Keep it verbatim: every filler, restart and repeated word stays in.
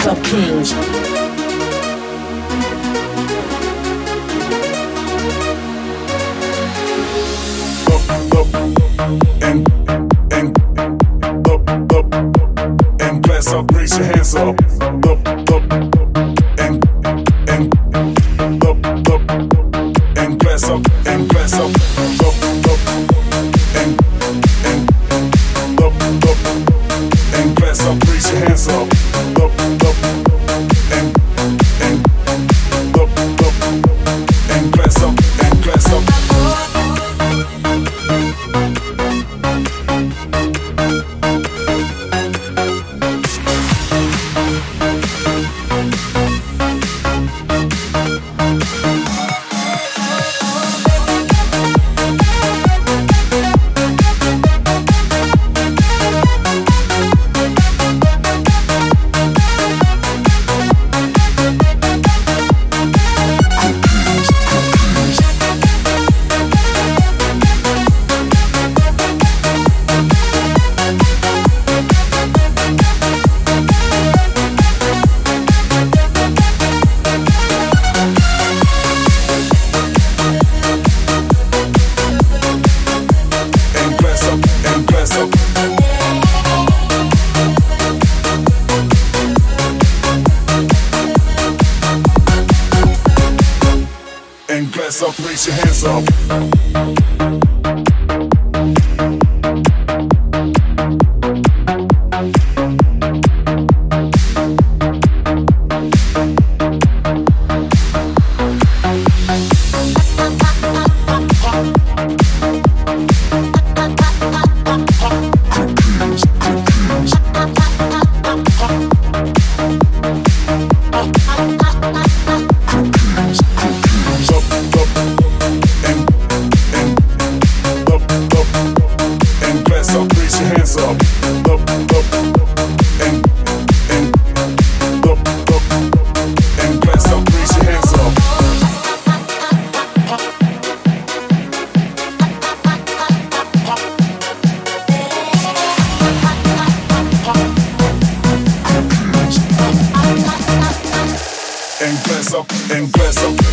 Club Kings. And and up up and glass up, raise your hands up, up up and and up up and glass up and glass up, up up and and up up and glass up, raise your hands up, up up and and up up and glass up and glass up. And glass up, raise your hands up. And glass up, and glass up.